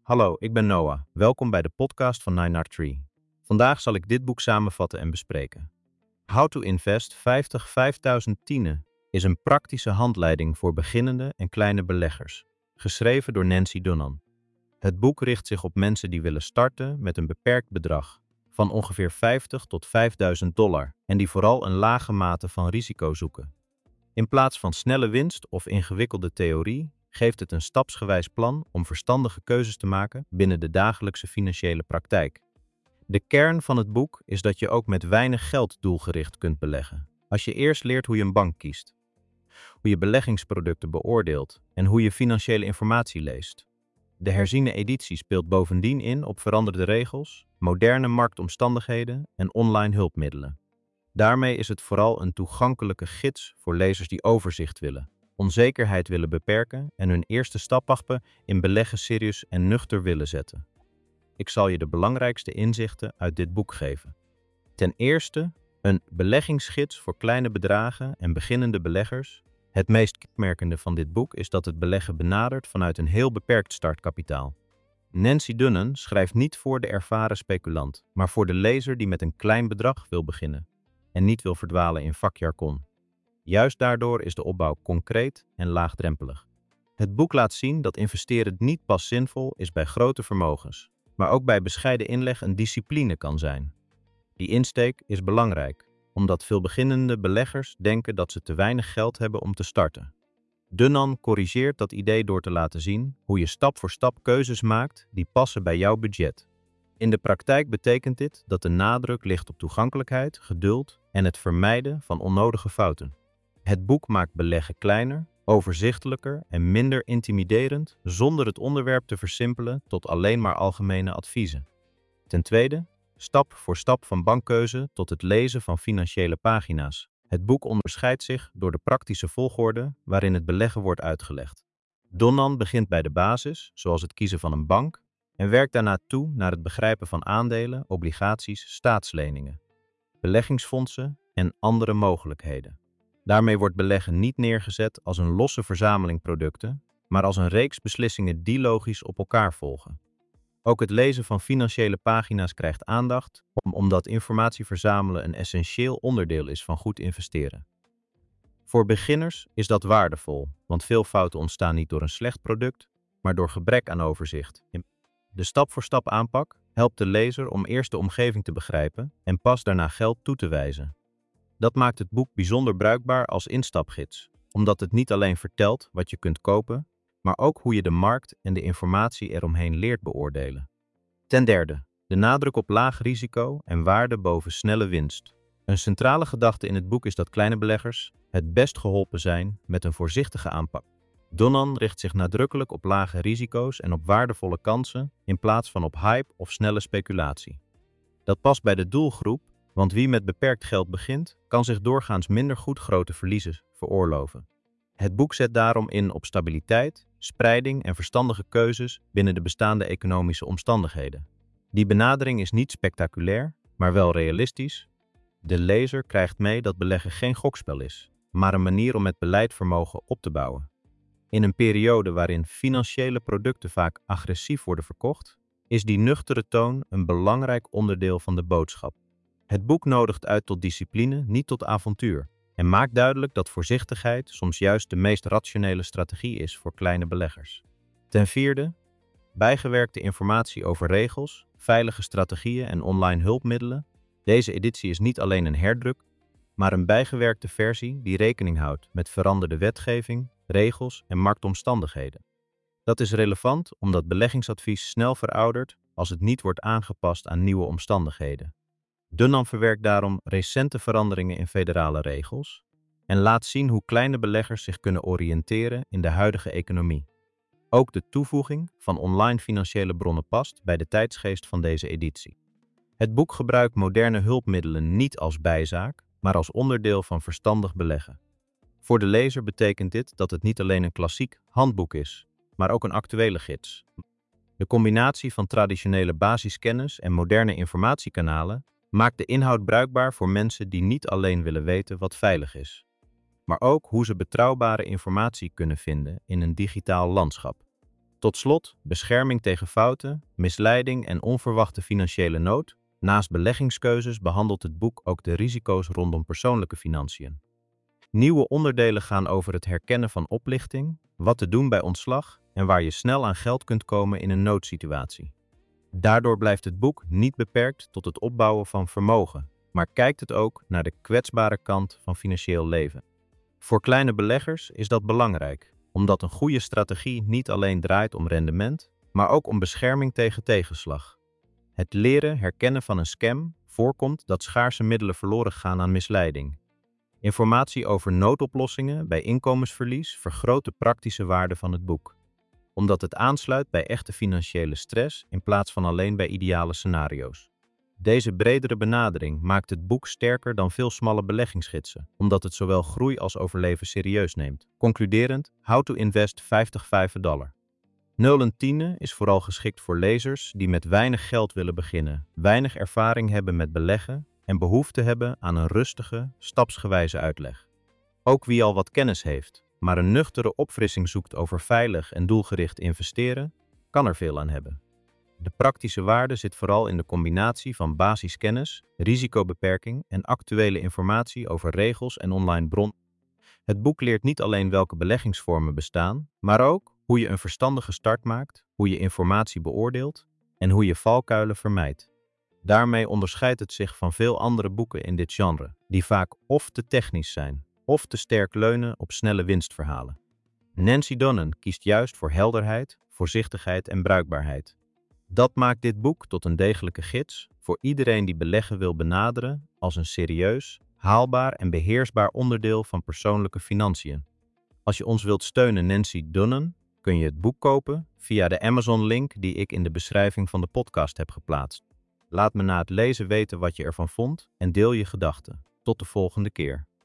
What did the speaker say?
Hallo, ik ben Noah. Welkom bij de podcast van 9R3. Vandaag zal ik dit boek samenvatten en bespreken. How to Invest 50 tienen is een praktische handleiding voor beginnende en kleine beleggers, geschreven door Nancy Dunham. Het boek richt zich op mensen die willen starten met een beperkt bedrag, van ongeveer 50 tot $5.000 en die vooral een lage mate van risico zoeken. In plaats van snelle winst of ingewikkelde theorie, geeft het een stapsgewijs plan om verstandige keuzes te maken binnen de dagelijkse financiële praktijk. De kern van het boek is dat je ook met weinig geld doelgericht kunt beleggen. Als je eerst leert hoe je een bank kiest, hoe je beleggingsproducten beoordeelt en hoe je financiële informatie leest. De herziene editie speelt bovendien in op veranderde regels, moderne marktomstandigheden en online hulpmiddelen. Daarmee is het vooral een toegankelijke gids voor lezers die overzicht willen, onzekerheid willen beperken en hun eerste stappen in beleggen serieus en nuchter willen zetten. Ik zal je de belangrijkste inzichten uit dit boek geven. Ten eerste, een beleggingsgids voor kleine bedragen en beginnende beleggers. Het meest kenmerkende van dit boek is dat het beleggen benadert vanuit een heel beperkt startkapitaal. Nancy Dunham schrijft niet voor de ervaren speculant, maar voor de lezer die met een klein bedrag wil beginnen en niet wil verdwalen in vakjargon. Juist daardoor is de opbouw concreet en laagdrempelig. Het boek laat zien dat investeren niet pas zinvol is bij grote vermogens, maar ook bij bescheiden inleg een discipline kan zijn. Die insteek is belangrijk, omdat veel beginnende beleggers denken dat ze te weinig geld hebben om te starten. Dunham corrigeert dat idee door te laten zien hoe je stap voor stap keuzes maakt die passen bij jouw budget. In de praktijk betekent dit dat de nadruk ligt op toegankelijkheid, geduld en het vermijden van onnodige fouten. Het boek maakt beleggen kleiner, overzichtelijker en minder intimiderend zonder het onderwerp te versimpelen tot alleen maar algemene adviezen. Ten tweede, stap voor stap van bankkeuze tot het lezen van financiële pagina's. Het boek onderscheidt zich door de praktische volgorde waarin het beleggen wordt uitgelegd. Dunham begint bij de basis, zoals het kiezen van een bank, en werkt daarna toe naar het begrijpen van aandelen, obligaties, staatsleningen, beleggingsfondsen en andere mogelijkheden. Daarmee wordt beleggen niet neergezet als een losse verzameling producten, maar als een reeks beslissingen die logisch op elkaar volgen. Ook het lezen van financiële pagina's krijgt aandacht, omdat informatie verzamelen een essentieel onderdeel is van goed investeren. Voor beginners is dat waardevol, want veel fouten ontstaan niet door een slecht product, maar door gebrek aan overzicht. De stap-voor-stap aanpak helpt de lezer om eerst de omgeving te begrijpen en pas daarna geld toe te wijzen. Dat maakt het boek bijzonder bruikbaar als instapgids, omdat het niet alleen vertelt wat je kunt kopen, maar ook hoe je de markt en de informatie eromheen leert beoordelen. Ten derde, de nadruk op laag risico en waarde boven snelle winst. Een centrale gedachte in het boek is dat kleine beleggers het best geholpen zijn met een voorzichtige aanpak. Dunham richt zich nadrukkelijk op lage risico's en op waardevolle kansen in plaats van op hype of snelle speculatie. Dat past bij de doelgroep, want wie met beperkt geld begint, kan zich doorgaans minder goed grote verliezen veroorloven. Het boek zet daarom in op stabiliteit, spreiding en verstandige keuzes binnen de bestaande economische omstandigheden. Die benadering is niet spectaculair, maar wel realistisch. De lezer krijgt mee dat beleggen geen gokspel is, maar een manier om met beleidvermogen op te bouwen. In een periode waarin financiële producten vaak agressief worden verkocht, is die nuchtere toon een belangrijk onderdeel van de boodschap. Het boek nodigt uit tot discipline, niet tot avontuur, en maakt duidelijk dat voorzichtigheid soms juist de meest rationele strategie is voor kleine beleggers. Ten vierde, bijgewerkte informatie over regels, veilige strategieën en online hulpmiddelen. Deze editie is niet alleen een herdruk, maar een bijgewerkte versie die rekening houdt met veranderde wetgeving, regels en marktomstandigheden. Dat is relevant omdat beleggingsadvies snel veroudert als het niet wordt aangepast aan nieuwe omstandigheden. Dunham verwerkt daarom recente veranderingen in federale regels en laat zien hoe kleine beleggers zich kunnen oriënteren in de huidige economie. Ook de toevoeging van online financiële bronnen past bij de tijdsgeest van deze editie. Het boek gebruikt moderne hulpmiddelen niet als bijzaak, maar als onderdeel van verstandig beleggen. Voor de lezer betekent dit dat het niet alleen een klassiek handboek is, maar ook een actuele gids. De combinatie van traditionele basiskennis en moderne informatiekanalen maakt de inhoud bruikbaar voor mensen die niet alleen willen weten wat veilig is, maar ook hoe ze betrouwbare informatie kunnen vinden in een digitaal landschap. Tot slot, bescherming tegen fouten, misleiding en onverwachte financiële nood. Naast beleggingskeuzes behandelt het boek ook de risico's rondom persoonlijke financiën. Nieuwe onderdelen gaan over het herkennen van oplichting, wat te doen bij ontslag en waar je snel aan geld kunt komen in een noodsituatie. Daardoor blijft het boek niet beperkt tot het opbouwen van vermogen, maar kijkt het ook naar de kwetsbare kant van financieel leven. Voor kleine beleggers is dat belangrijk, omdat een goede strategie niet alleen draait om rendement, maar ook om bescherming tegen tegenslag. Het leren herkennen van een scam voorkomt dat schaarse middelen verloren gaan aan misleiding. Informatie over noodoplossingen bij inkomensverlies vergroot de praktische waarde van het boek, omdat het aansluit bij echte financiële stress in plaats van alleen bij ideale scenario's. Deze bredere benadering maakt het boek sterker dan veel smalle beleggingsgidsen, omdat het zowel groei als overleven serieus neemt. Concluderend, How to Invest $50 0 is vooral geschikt voor lezers die met weinig geld willen beginnen, weinig ervaring hebben met beleggen en behoefte hebben aan een rustige, stapsgewijze uitleg. Ook wie al wat kennis heeft, maar een nuchtere opfrissing zoekt over veilig en doelgericht investeren, kan er veel aan hebben. De praktische waarde zit vooral in de combinatie van basiskennis, risicobeperking en actuele informatie over regels en online bronnen. Het boek leert niet alleen welke beleggingsvormen bestaan, maar ook hoe je een verstandige start maakt, hoe je informatie beoordeelt en hoe je valkuilen vermijdt. Daarmee onderscheidt het zich van veel andere boeken in dit genre, die vaak of te technisch zijn, of te sterk leunen op snelle winstverhalen. Nancy Donnen kiest juist voor helderheid, voorzichtigheid en bruikbaarheid. Dat maakt dit boek tot een degelijke gids voor iedereen die beleggen wil benaderen als een serieus, haalbaar en beheersbaar onderdeel van persoonlijke financiën. Als je ons wilt steunen, Nancy Donnen, kun je het boek kopen via de Amazon-link die ik in de beschrijving van de podcast heb geplaatst. Laat me na het lezen weten wat je ervan vond en deel je gedachten. Tot de volgende keer.